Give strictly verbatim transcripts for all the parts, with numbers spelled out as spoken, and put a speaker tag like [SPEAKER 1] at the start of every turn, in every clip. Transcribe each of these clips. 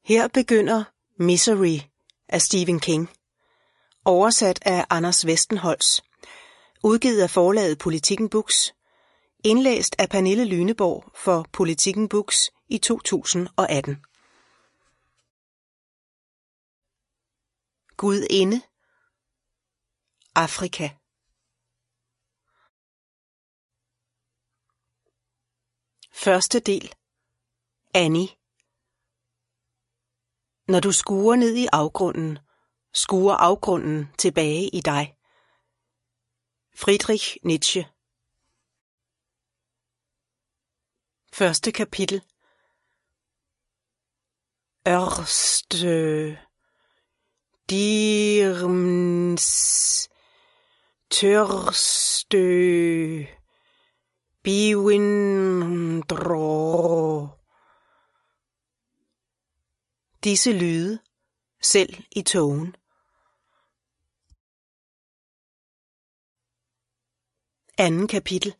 [SPEAKER 1] Her begynder Misery af Stephen King, oversat af Anders Westenholz, udgivet af forlaget Politiken Books, indlæst af Pernille Lyneborg for Politiken Books i to tusind og atten. Gudinde, Afrika. Første del. Annie. Når du skuer ned i afgrunden, skuer afgrunden tilbage i dig. Friedrich Nietzsche. Første kapitel. Ørste dirms tørste biwindro. Disse lyde, selv i togen. Anden kapitel.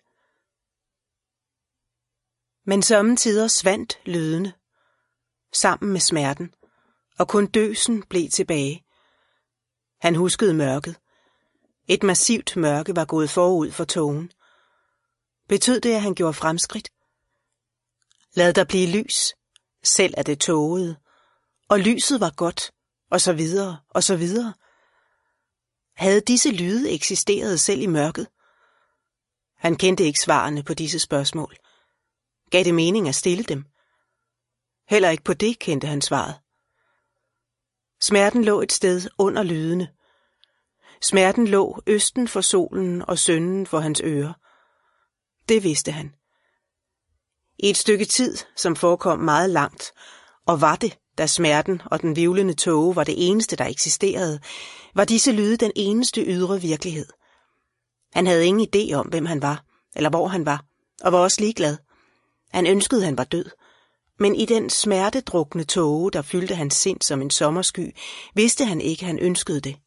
[SPEAKER 1] Men sommetider svandt lydene, sammen med smerten, og kun døsen blev tilbage. Han huskede mørket. Et massivt mørke var gået forud for togen. Betød det, at han gjorde fremskridt? Lad der blive lys, selv er det tågede, og lyset var godt, og så videre, og så videre. Havde disse lyde eksisteret selv i mørket? Han kendte ikke svarene på disse spørgsmål. Gav det mening at stille dem? Heller ikke på det kendte han svaret. Smerten lå et sted under lydene. Smerten lå østen for solen og sønden for hans ører. Det vidste han. I et stykke tid, som forekom meget langt, og var det, da smerten og den hvirvlende tåge var det eneste, der eksisterede, var disse lyde den eneste ydre virkelighed. Han havde ingen idé om, hvem han var, eller hvor han var, og var også ligeglad. Han ønskede, han var død. Men i den smertedrukne tåge, der fyldte hans sind som en sommersky, vidste han ikke, han ønskede det.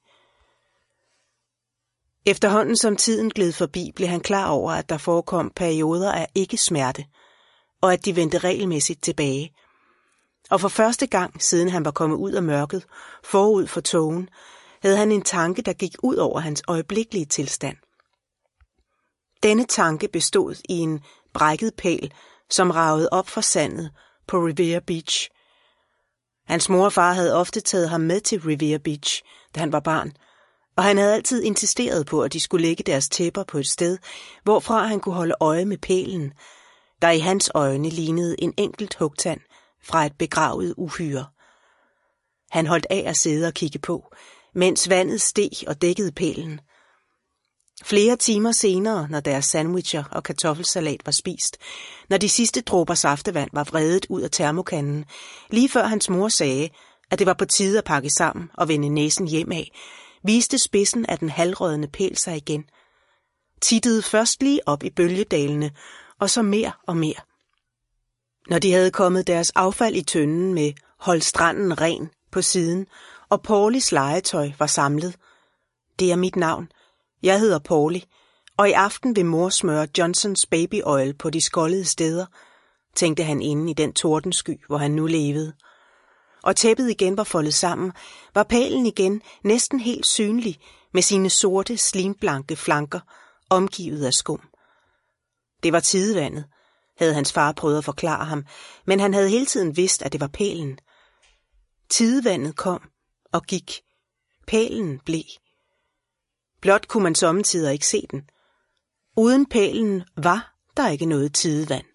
[SPEAKER 1] Efterhånden som tiden gled forbi, blev han klar over, at der forekom perioder af ikke-smerte, og at de vendte regelmæssigt tilbage. Og for første gang, siden han var kommet ud af mørket, forud for tågen, havde han en tanke, der gik ud over hans øjeblikkelige tilstand. Denne tanke bestod i en brækket pæl, som ragede op fra sandet på Revere Beach. Hans mor og far havde ofte taget ham med til Revere Beach, da han var barn, og han havde altid insisteret på, at de skulle lægge deres tæpper på et sted, hvorfra han kunne holde øje med pælen, der i hans øjne lignede en enkelt hugtand fra et begravet uhyre. Han holdt af at sidde og kigge på, mens vandet steg og dækkede pælen. Flere timer senere, når deres sandwicher og kartoffelsalat var spist, når de sidste dråber saftevand var vredet ud af termokanden, lige før hans mor sagde, at det var på tide at pakke sammen og vende næsen hjem af, viste spidsen af den halvrådne pæl sig igen. Tittede først lige op i bølgedalene, og så mere og mere. Når de havde kommet deres affald i tønden med hold stranden ren på siden, og Paulis legetøj var samlet. Det er mit navn. Jeg hedder Pauli, og i aften vil mor smøre Johnsons baby oil på de skoldede steder, tænkte han inde i den tordensky, hvor han nu levede. Og tæppet igen var foldet sammen, var pælen igen næsten helt synlig med sine sorte, slimblanke flanker, omgivet af skum. Det var tidevandet, havde hans far prøvet at forklare ham, men han havde hele tiden vidst, at det var pælen. Tidevandet kom og gik. Pælen blev. Blot kunne man sommetider ikke se den. Uden pælen var der ikke noget tidevand.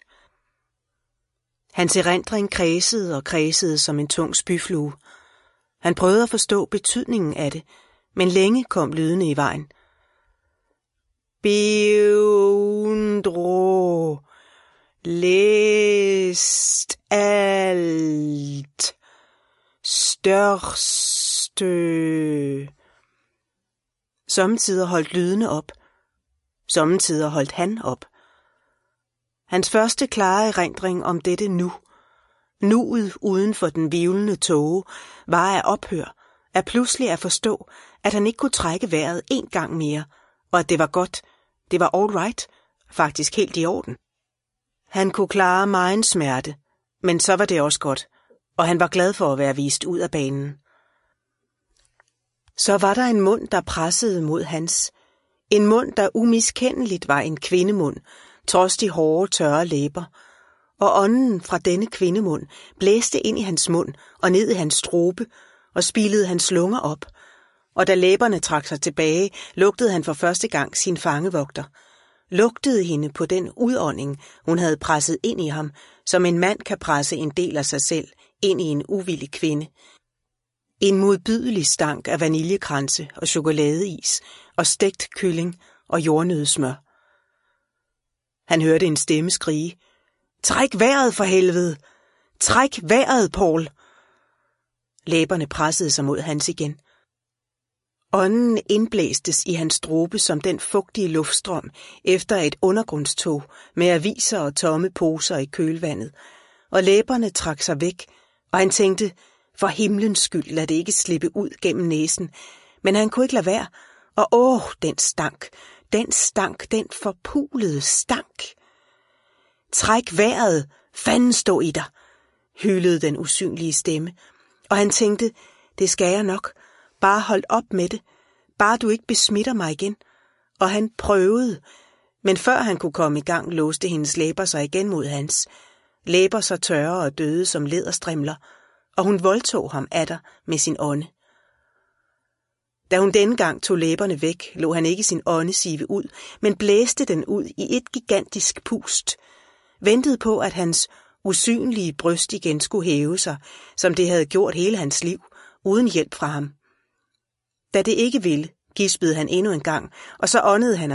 [SPEAKER 1] Hans erindring kredsede og kredsede som en tung spyflue. Han prøvede at forstå betydningen af det, men længe kom lydene i vejen. Beundro, læst alt, største. Sommetider holdt lydene op. Sommetider holdt han op. Hans første klare erindring om dette nu, nuet uden for den hvirvlende tåge, var at ophøre, at pludselig at forstå, at han ikke kunne trække vejret en gang mere, og at det var godt, det var all right, faktisk helt i orden. Han kunne klare megen smerte, men så var det også godt, og han var glad for at være vist ud af banen. Så var der en mund, der pressede mod hans. En mund, der umiskendeligt var en kvindemund, trods de hårde, tørre læber. Og ånden fra denne kvindemund blæste ind i hans mund og ned i hans strobe og spilede hans lunger op. Og da læberne trak sig tilbage, lugtede han for første gang sin fangevogter. Lugtede hende på den udånding, hun havde presset ind i ham, som en mand kan presse en del af sig selv ind i en uvillig kvinde. En modbydelig stank af vaniljekranse og chokoladeis og stegt kylling og jordnøddesmør. Han hørte en stemme skrige: "Træk vejret for helvede! Træk vejret, Paul!" Læberne pressede sig mod hans igen. Ånden indblæstes i hans strobe som den fugtige luftstrøm efter et undergrundstog med aviser og tomme poser i kølvandet, og læberne trak sig væk, og han tænkte: for himlens skyld, lad det ikke slippe ud gennem næsen. Men han kunne ikke lade være, og åh, den stank, den stank, den forpulede stank. "Træk vejret, fanden stå i dig," hylede den usynlige stemme, og han tænkte: det skal jeg nok, bare hold op med det, bare du ikke besmitter mig igen. Og han prøvede, men før han kunne komme i gang, låste hendes læber sig igen mod hans. Læber så tørre og døde som læderstrimler, og hun voldtog ham atter med sin ånde. Da hun denne gang tog læberne væk, lå han ikke sin ånde sive ud, men blæste den ud i et gigantisk pust, ventede på, at hans usynlige bryst igen skulle hæve sig, som det havde gjort hele hans liv, uden hjælp fra ham. Da det ikke ville, gispede han endnu en gang, og så åndede han